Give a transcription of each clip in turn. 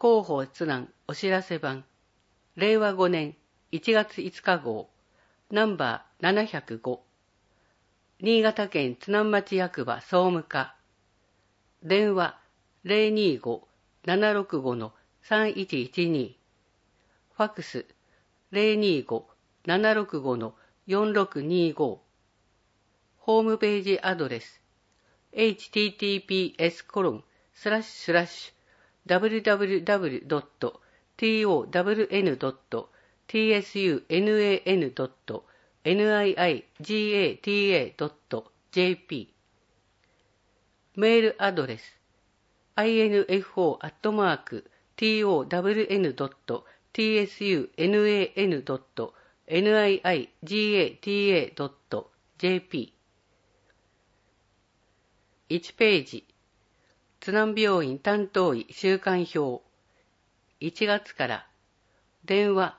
広報津南お知らせ版、令和5年1月5日号、ナンバー705、新潟県津南町役場総務課、電話025-765-3112、ファクス025-765-4625、ホームページアドレス https://www.ton.niigata.jp メールアドレス info@ton.niigata.jp 1ページ、津南病院担当医週間表、1月から、電話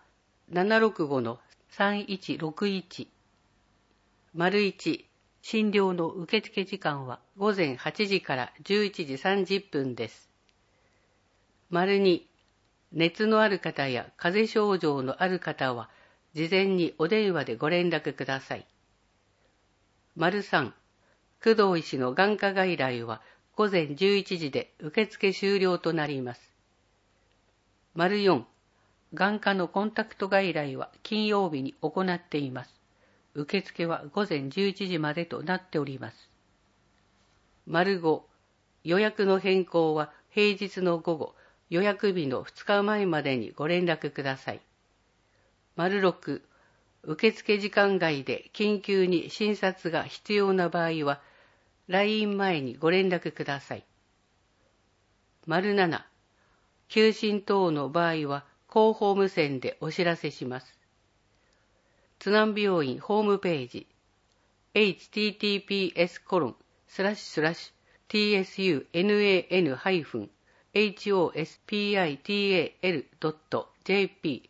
765-3161、1、診療の受付時間は午前8時から11時30分です。2、熱のある方や風邪症状のある方は、事前にお電話でご連絡ください。3、工藤医師の眼科外来は午前11時で受付終了となります。4、眼科のコンタクト外来は金曜日に行っています。受付は午前11時までとなっております。5、予約の変更は平日の午後、予約日の2日前までにご連絡ください。6、受付時間外で緊急に診察が必要な場合は、来院前にご連絡ください。7、休診等の場合は広報無線でお知らせします。津南病院ホームページ https://tsunan-hospital.jp/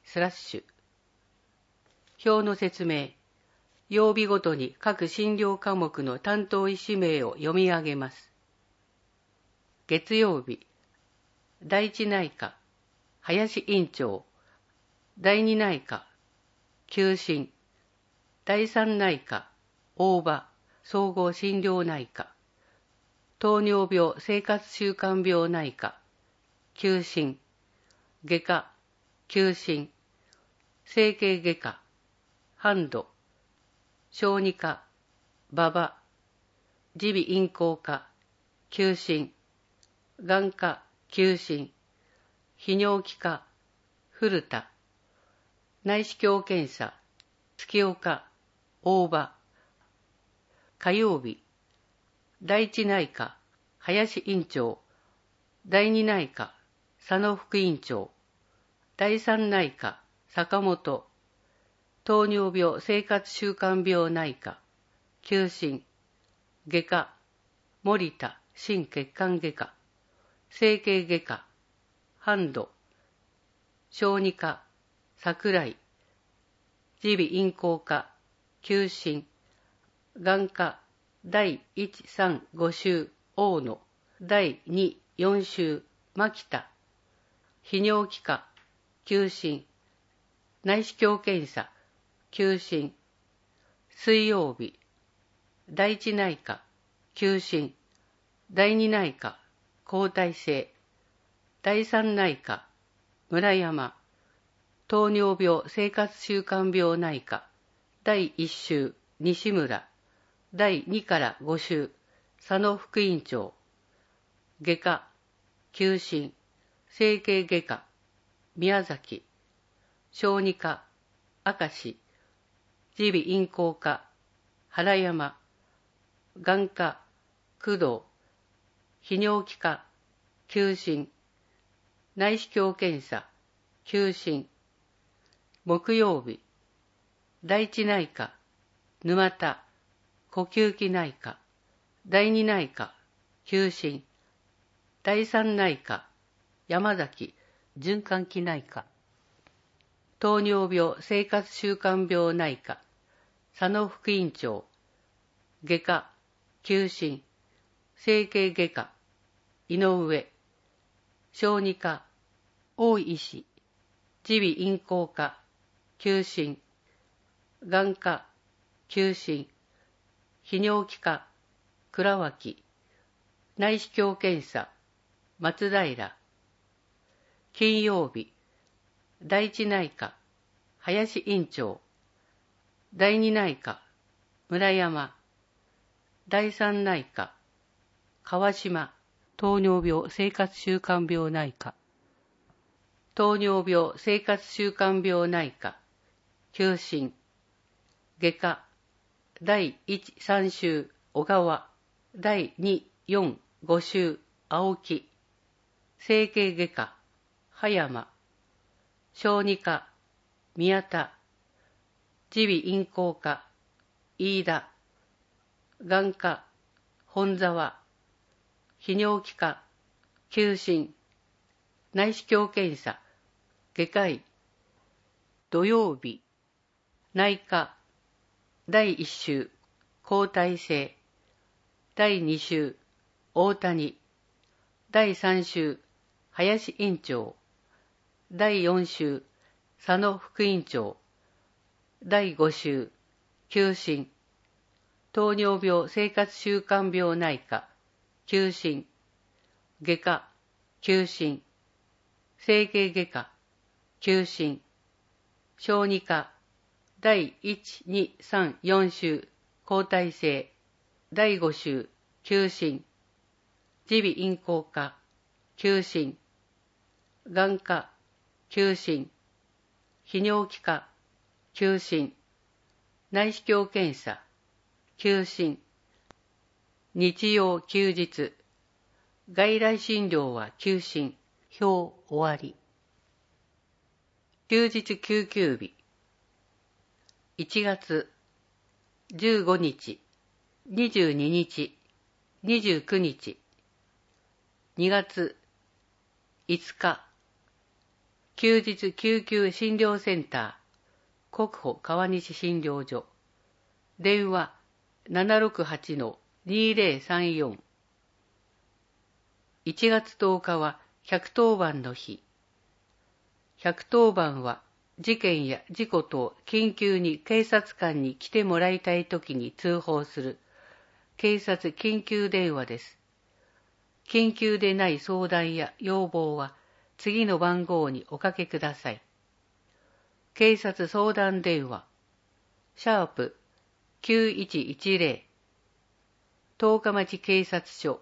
表の説明、曜日ごとに各診療科目の担当医師名を読み上げます。月曜日、第一内科、林院長、第二内科、休診、第三内科、大場、総合診療内科、糖尿病生活習慣病内科、休診、外科、休診、整形外科、半度、小児科、馬場、耳鼻咽喉科、休診、眼科、休診、泌尿器科、古田、内視鏡検査、月岡、大場。火曜日、第一内科、林院長、第二内科、佐野副院長、第三内科、坂本、糖尿病生活習慣病内科、休診、外科、森田心血管外科、整形外科、半度、小児科、桜井、耳鼻咽喉科、休診、眼科、第1、3、5週、大野、第2、4週、牧田、泌尿器科、休診、内視鏡検査、休診、水曜日、第一内科、休診、第二内科、交代制、第三内科、村山、糖尿病生活習慣病内科、第1週、西村、第2から5週、佐野副院長、外科、休診、整形外科、宮崎、小児科、明石、耳鼻咽喉科、原山、眼科、工藤、泌尿器科、休診、内視鏡検査、休診、木曜日、第一内科、沼田、呼吸器内科、第二内科、休診、第三内科、山崎、循環器内科、糖尿病生活習慣病内科、佐野副院長、外科、休診、整形外科、井上、小児科、 大石、耳鼻咽喉科、休診、眼科、休診、泌尿器科、倉脇、内視鏡検査、松平。金曜日、第一内科、林院長。第二内科、村山。第三内科、川島。糖尿病生活習慣病内科。糖尿病生活習慣病内科、休診。外科、第1、3週、小川。第2、4、5週、青木。整形外科、葉山。小児科、宮田。耳鼻咽喉科、飯田。眼科、本沢。泌尿器科、休診。内視鏡検査、外科医。土曜日、内科。第1週、交代制。第2週、大谷。第3週、林院長。第4週、佐野副院長。第5週、休診。糖尿病生活習慣病内科、休診。外科、休診。整形外科、休診。小児科、第1、2、3、4週、交代制。第5週、休診。耳鼻咽喉科、休診。眼科、休診。泌尿器科、休診。内視鏡検査、休診。日曜休日。外来診療は休診。表終わり。休日救急日。1月15日、22日、29日。2月5日。休日救急診療センター、国保川西診療所。電話 768-2034。1月10日は110番の日。110番は事件や事故等緊急に警察官に来てもらいたいときに通報する警察緊急電話です。緊急でない相談や要望は次の番号におかけください。警察相談電話#9110 十日町警察署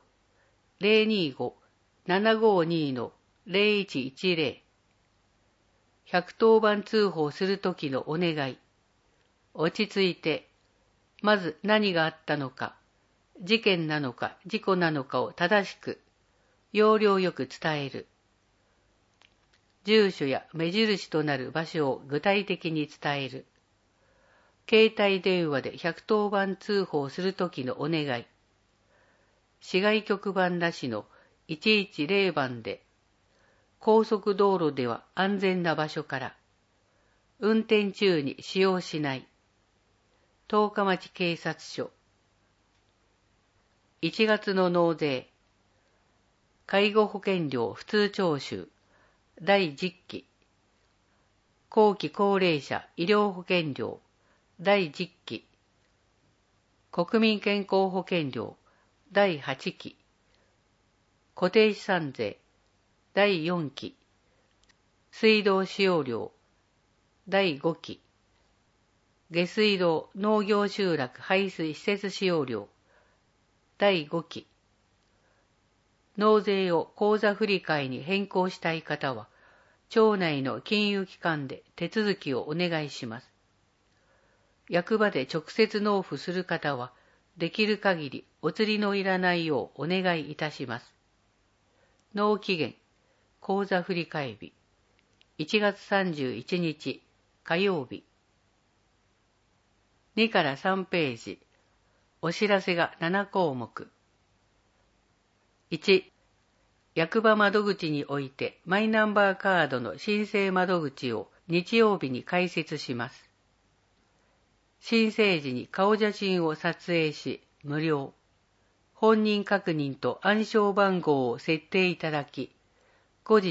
025-752-0110。110番通報するときのお願い。落ち着いて、まず何があったのか、事件なのか事故なのかを正しく、要領よく伝える。住所や目印となる場所を具体的に伝える。携帯電話で110番通報するときのお願い。市外局番なしの110番で、高速道路では安全な場所から、運転中に使用しない。十日町警察署。1月の納税。介護保険料普通徴収第10期。後期高齢者医療保険料第10期。国民健康保険料第8期。固定資産税第4期。水道使用料第5期。下水道農業集落排水施設使用料第5期。納税を口座振替に変更したい方は、町内の金融機関で手続きをお願いします。役場で直接納付する方は、できる限りお釣りのいらないようお願いいたします。納期限、口座振替日、1月31日火曜日。2から3ページ、お知らせが7項目。1、役場窓口においてマイナンバーカードの申請窓口を日曜日に開設します。申請時に顔写真を撮影し、無料。本人確認と暗証番号を設定いただき、後日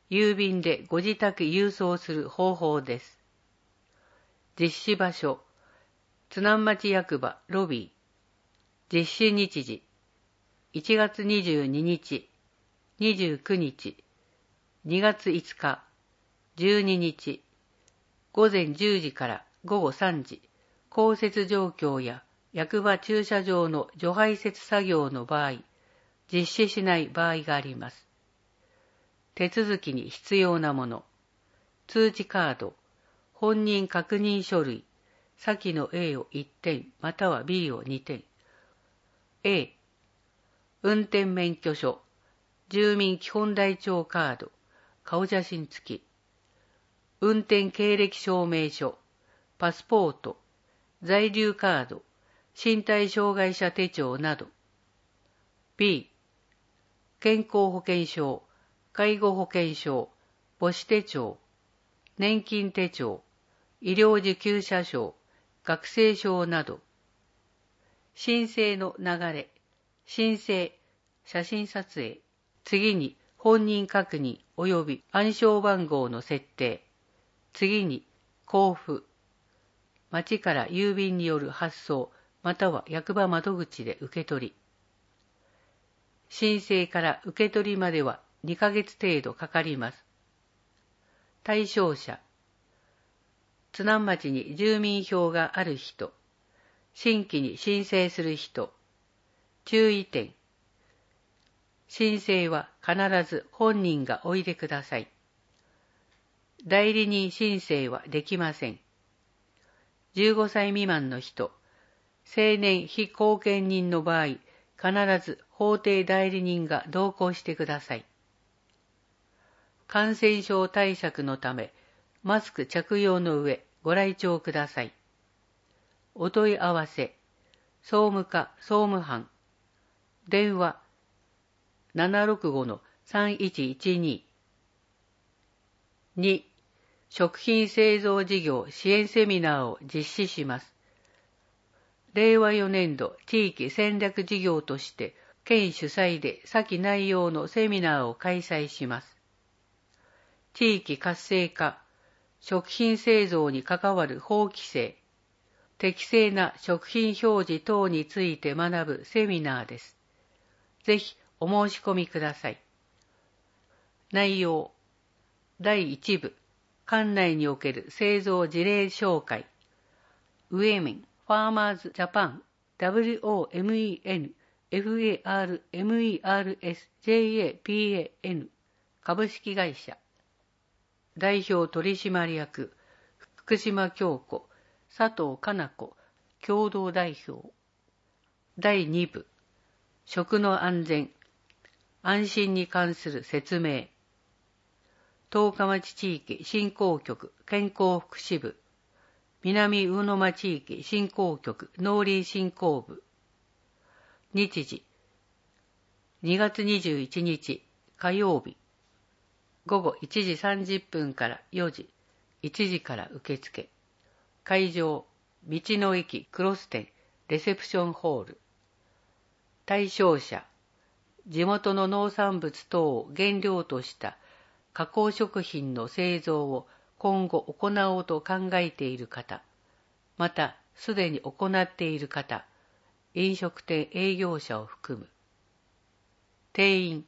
郵便でご自宅郵送する方法です。実施場所、津南町役場ロビー。実施日時、1月22日、29日、2月5日、12日、午前10時から午後3時、降雪状況や役場駐車場の除排雪作業の場合、実施しない場合があります。手続きに必要なもの、通知カード、本人確認書類、先の A を1点または B を2点。A、運転免許証、住民基本台帳カード、顔写真付き。運転経歴証明書、パスポート、在留カード、身体障害者手帳など。B、健康保険証、介護保険証、母子手帳、年金手帳、医療受給者証、学生証など。申請の流れ、申請、写真撮影、次に本人確認及び暗証番号の設定、次に交付、町から郵便による発送または役場窓口で受け取り、申請から受け取りまでは2ヶ月程度かかります。対象者、津南町に住民票がある人、新規に申請する人。注意点、申請は必ず本人がおいでください。代理人申請はできません。15歳未満の人、成年非後見人の場合、必ず法定代理人が同行してください。感染症対策のため、マスク着用の上、ご来庁ください。お問い合わせ、総務課総務班、電話 765-3112。2、食品製造事業支援セミナーを実施します。令和4年度地域戦略事業として、県主催で下記内容のセミナーを開催します。地域活性化、食品製造に関わる法規制、適正な食品表示等について学ぶセミナーです。ぜひお申し込みください。内容、第1部、管内における製造事例紹介。ウェメン、ファーマーズジャパン、WOMEN、FARMERS、JAPAN、株式会社。代表取締役、福島京子、佐藤かな子、共同代表。第2部、食の安全、安心に関する説明。十日町地域振興局健康福祉部、南魚沼地域振興局農林振興部。日時、2月21日火曜日、午後1時30分から4時、1時から受付。会場、道の駅クロス店レセプションホール。対象者、地元の農産物等を原料とした加工食品の製造を今後行おうと考えている方、またすでに行っている方、飲食店営業者を含む。定員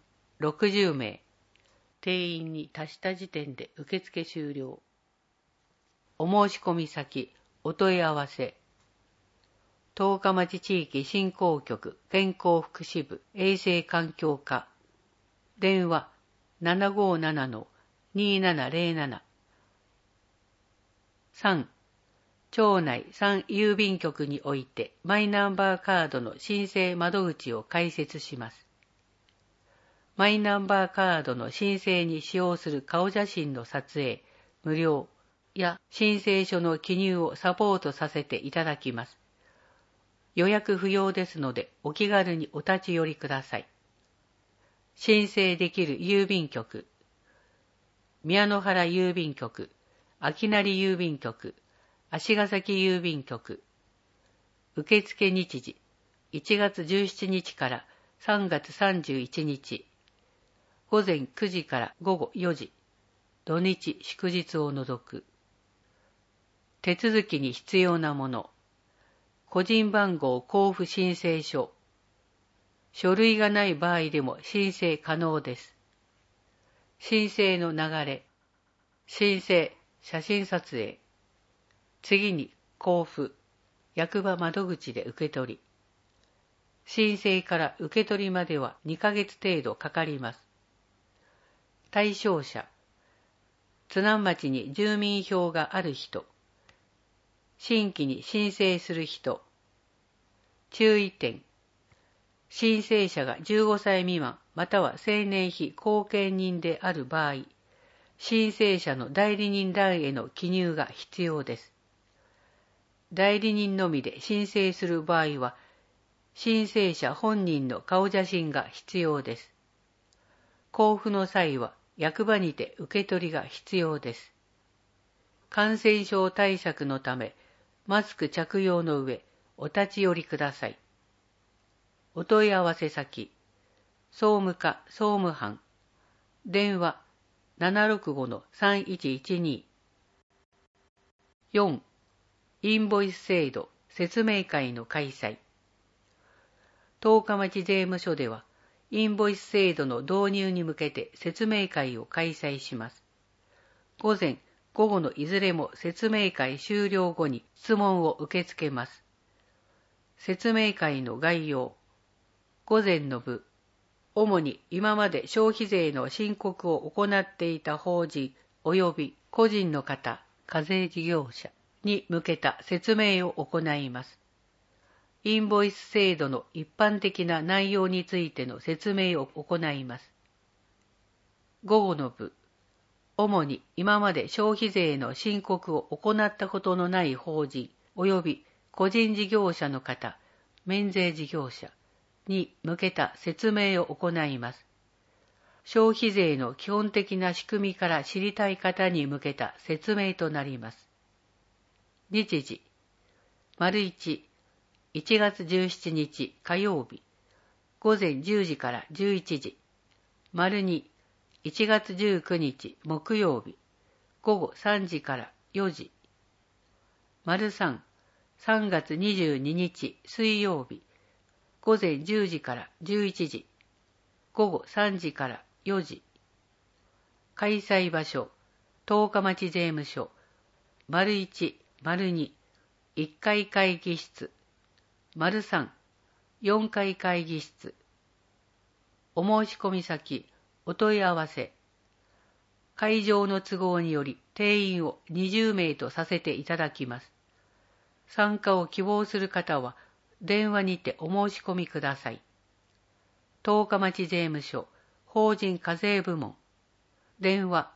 60名。定員に達した時点で受付終了。お申し込み先、お問い合わせ。十日町地域振興局健康福祉部衛生環境課。電話 757-2707。3、町内3郵便局においてマイナンバーカードの申請窓口を開設します。マイナンバーカードの申請に使用する顔写真の撮影、無料や申請書の記入をサポートさせていただきます。予約不要ですのでお気軽にお立ち寄りください。申請できる郵便局、宮野原郵便局、秋成郵便局、足ヶ崎郵便局。受付日時、1月17日から3月31日。午前9時から午後4時。 土日祝日を除く。手続きに必要なもの。個人番号交付申請書。書類がない場合でも申請可能です。申請の流れ。申請、写真撮影。次に交付。役場窓口で受け取り。申請から受け取りまでは2ヶ月程度かかります。対象者。津南町に住民票がある人。新規に申請する人。注意点。申請者が15歳未満または成年非後見人である場合、申請者の代理人欄への記入が必要です。代理人のみで申請する場合は、申請者本人の顔写真が必要です。交付の際は役場にて受け取りが必要です。感染症対策のため、マスク着用の上、お立ち寄りください。お問い合わせ先、総務課総務班、電話 765-3112。4. インボイス制度説明会の開催。十日町税務署では、インボイス制度の導入に向けて説明会を開催します。午前、午後のいずれも説明会終了後に質問を受け付けます。説明会の概要。午前の部。主に今まで消費税の申告を行っていた法人及び個人の方、課税事業者に向けた説明を行います。インボイス制度の一般的な内容についての説明を行います。午後の部。主に今まで消費税の申告を行ったことのない法人及び個人事業者の方、免税事業者に向けた説明を行います。消費税の基本的な仕組みから知りたい方に向けた説明となります。日時。1、1月17日火曜日、午前10時から11時。2、1月19日木曜日、午後3時から4時。3、3月22日水曜日、午前10時から11時、午後3時から4時。開催場所、十日町税務署、1、2、1階会議室、3、4階会議室。お申し込み先、お問い合わせ。会場の都合により定員を20名とさせていただきます。参加を希望する方は電話にてお申し込みください。十日町税務署法人課税部門。電話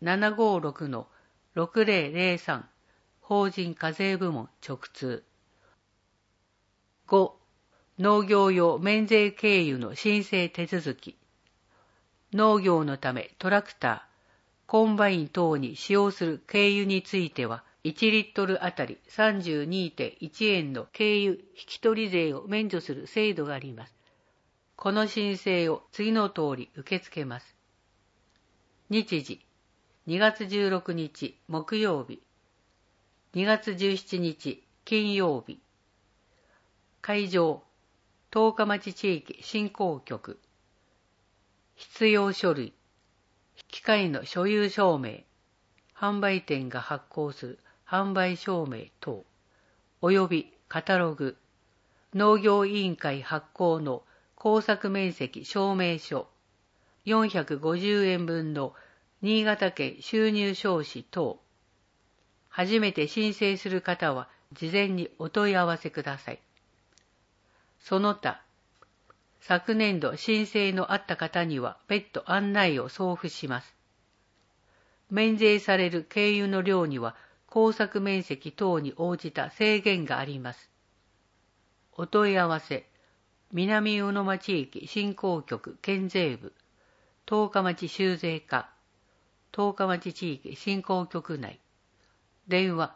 756-6003 法人課税部門直通。5. 農業用免税経由の申請手続き。農業のためトラクター、コンバイン等に使用する軽油については、1リットルあたり 32.1 円の軽油引取税を免除する制度があります。この申請を次の通り受け付けます。日時、2月16日木曜日、2月17日金曜日。会場、十日町地域振興局。必要書類、機械の所有証明、販売店が発行する販売証明等、およびカタログ、農業委員会発行の耕作面積証明書、450円分の新潟県収入証紙等。初めて申請する方は事前にお問い合わせください。その他、昨年度申請のあった方には別途案内を送付します。免税される軽油の量には耕作面積等に応じた制限があります。お問い合わせ、南魚沼地域振興局県税部、十日町州税課、十日町地域振興局内、電話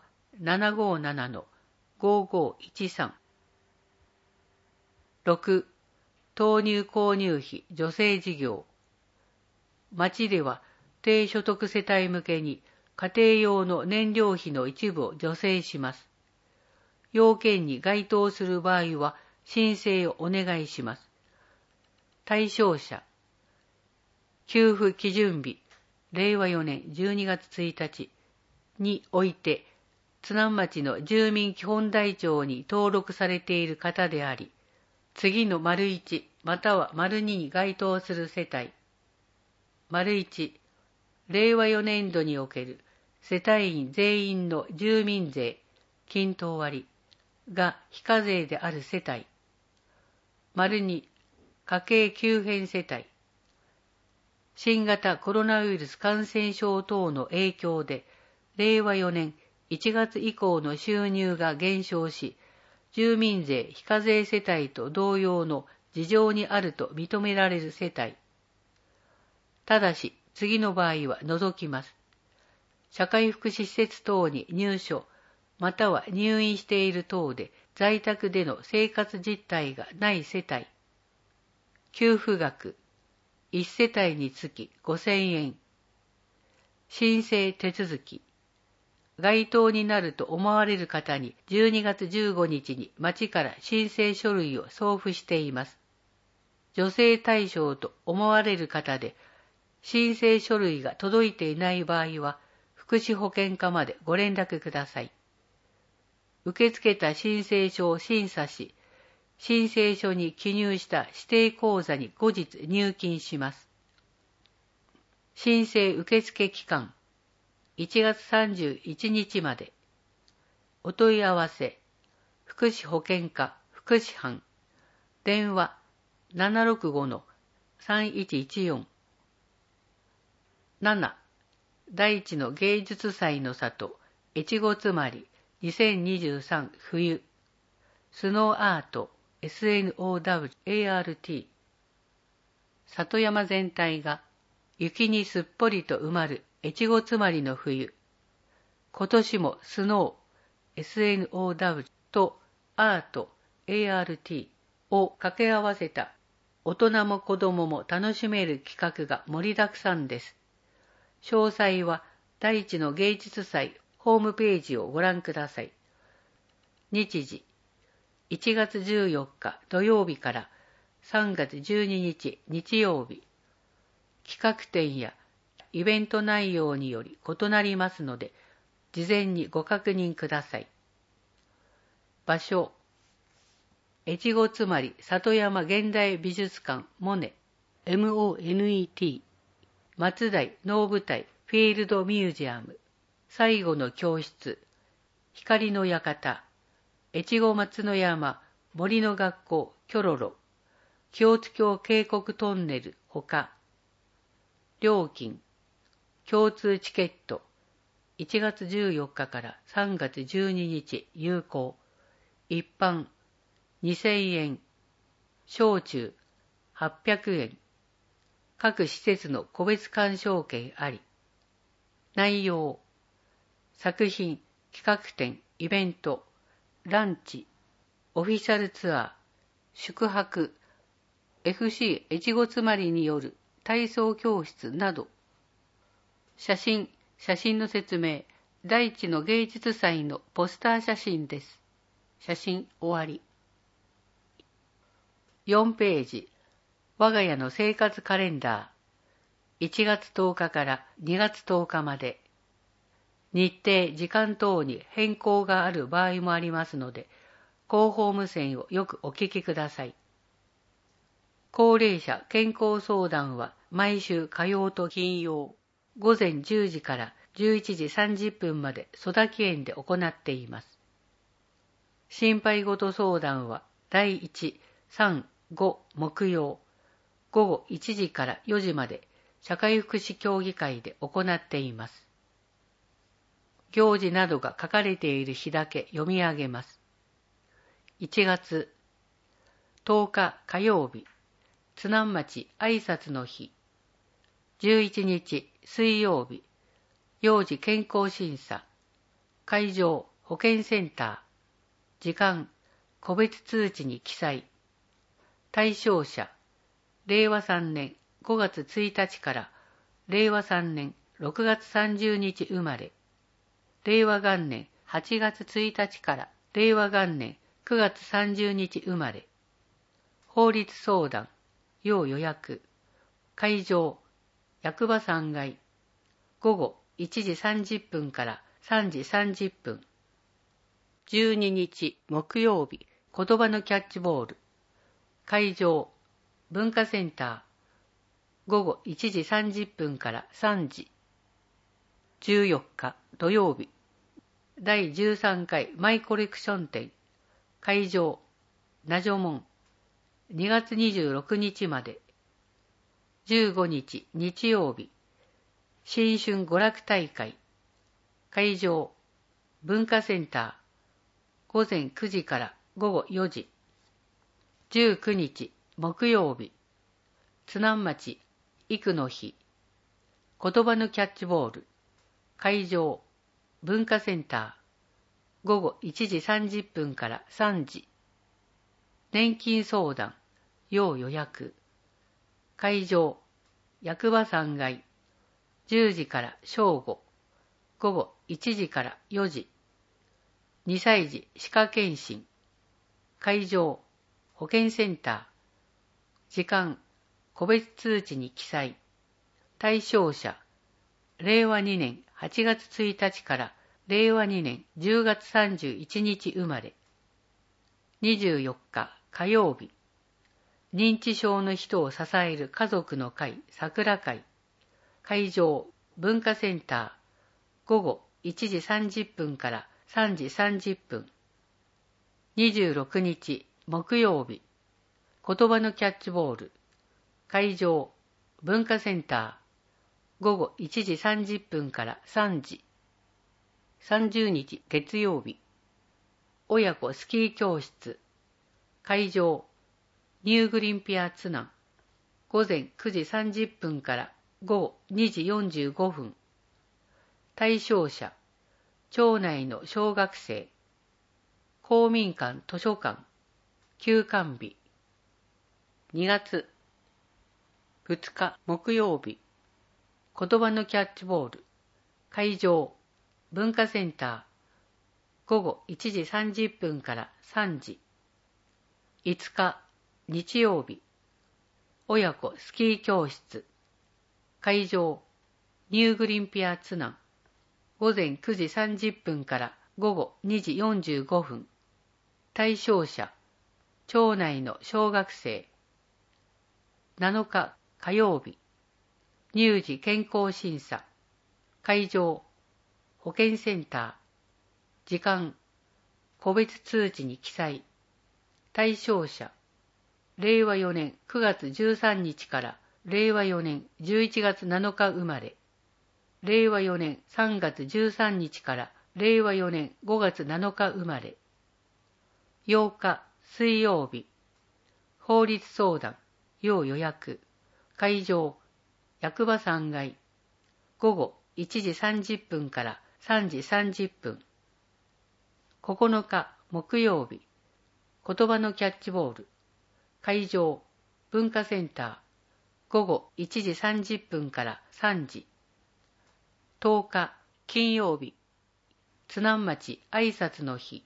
757-5513。6. 豆乳購入費助成事業。町では低所得世帯向けに家庭用の燃料費の一部を助成します。要件に該当する場合は申請をお願いします。対象者、給付基準日、令和4年12月1日において、津南町の住民基本台帳に登録されている方であり、次の丸1または丸2に該当する世帯。丸1、令和4年度における世帯員全員の住民税、均等割が非課税である世帯。丸2、家計急変世帯。新型コロナウイルス感染症等の影響で、令和4年1月以降の収入が減少し、住民税非課税世帯と同様の事情にあると認められる世帯。ただし、次の場合は除きます。社会福祉施設等に入所、または入院している等で在宅での生活実態がない世帯。給付額、1世帯につき5000円。申請手続き。該当になると思われる方に12月15日に町から申請書類を送付しています。助成対象と思われる方で、申請書類が届いていない場合は、福祉保健課までご連絡ください。受け付けた申請書を審査し、申請書に記入した指定口座に後日入金します。申請受付期間、1月31日まで。お問い合わせ、福祉保健課福祉班、電話 765-3114。7、大地の芸術祭の里、越後つまり2023冬、スノーアート、SNOWART。里山全体が雪にすっぽりと埋まる越後つまりの冬。今年もスノー、SNOW とアート、ART を掛け合わせた大人も子供も楽しめる企画が盛りだくさんです。詳細は大地の芸術祭ホームページをご覧ください。日時、1月14日土曜日から3月12日日曜日。企画展やイベント内容により異なりますので、事前にご確認ください。場所、越後つまり里山現代美術館モネ、MONET、松代能舞台フィールドミュージアム、最後の教室、光の館、越後松の山森の学校キョロロ、清津峡渓谷トンネルほか。料金、共通チケット、1月14日から3月12日有効、一般2000円、小中800円、各施設の個別鑑賞券あり。内容、作品、企画展、イベント、ランチ、オフィシャルツアー、宿泊、FC 越後つまりによる体操教室など。写真の説明、大地の芸術祭のポスター写真です。写真終わり。4ページ、我が家の生活カレンダー。1月10日から2月10日まで。日程、時間等に変更がある場合もありますので、広報無線をよくお聞きください。高齢者健康相談は毎週火曜と金曜、午前10時から11時30分まで曽田園で行っています。心配事相談は第1、3、5木曜、午後1時から4時まで社会福祉協議会で行っています。行事などが書かれている日だけ読み上げます。1月10日火曜日、津南町挨拶の日。11日水曜日、幼児健康審査。会場保健センター。時間個別通知に記載。対象者令和3年5月1日から令和3年6月30日生まれ。令和元年8月1日から令和元年9月30日生まれ。法律相談、要予約。会場、役場3階。午後1時30分から3時30分。12日木曜日、言葉のキャッチボール。会場、文化センター。午後1時30分から3時。14日土曜日、第13回マイコレクション展。会場、ナジョモン。2月26日まで。15日日曜日、新春娯楽大会。会場、文化センター。午前9時から午後4時。19日木曜日、津南町育の日。言葉のキャッチボール。会場、文化センター。午後1時30分から3時。年金相談、要予約。会場、役場3階。10時から正午。午後1時から4時。2歳児歯科検診。会場、保健センター。時間、個別通知に記載。対象者、令和2年8月1日から令和2年10月31日生まれ。24日火曜日、認知症の人を支える家族の会桜会。会場、文化センター。午後1時30分から3時30分。26日木曜日、言葉のキャッチボール。会場、文化センター。午後1時30分から3時。30日月曜日、親子スキー教室。会場、ニューグリンピア津南。午前9時30分から午後2時45分。対象者、町内の小学生。公民館図書館。休館日。2月2日木曜日、言葉のキャッチボール。会場、文化センター。午後1時30分から3時。5日日曜日、親子スキー教室。会場、ニューグリンピア津南。午前9時30分から午後2時45分。対象者、町内の小学生。7日火曜日、乳児健康審査。会場、保健センター。時間、個別通知に記載。対象者、令和4年9月13日から令和4年11月7日生まれ。令和4年3月13日から令和4年5月7日生まれ。8日水曜日、法律相談、要予約。会場、役場3階。午後1時30分から3時30分。9日木曜日、言葉のキャッチボール。会場、文化センター。午後1時30分から3時。10日金曜日、津南町挨拶の日。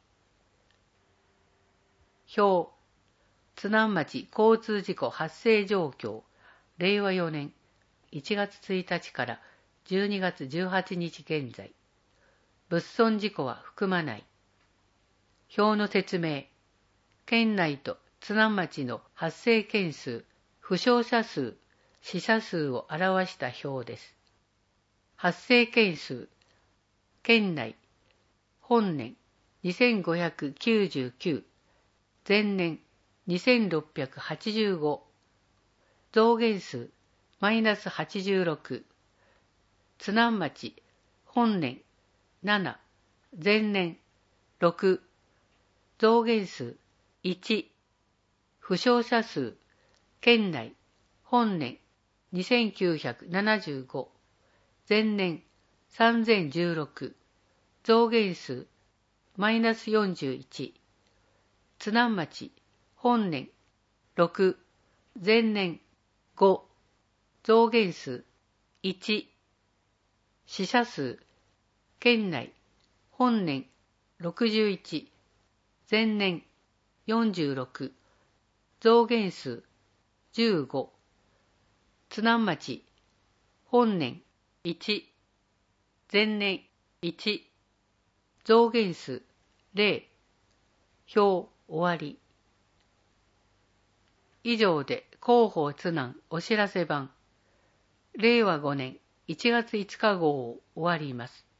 表、津南町交通事故発生状況。令和4年1月1日から12月18日現在。物損事故は含まない。表の説明。県内と津南町の発生件数、負傷者数、死者数を表した表です。発生件数。県内、本年2599、前年2685。増減数、マイナス86。津南町、本年7、前年6。増減数1。負傷者数、県内、本年2975。前年3016。増減数マイナス41。津南町、本年6。前年5。増減数 1、死者数、県内、本年61、前年46、増減数15、津南町、本年1、前年1、増減数0、表終わり。以上で広報津南お知らせ版、令和5年1月5日号を終わります。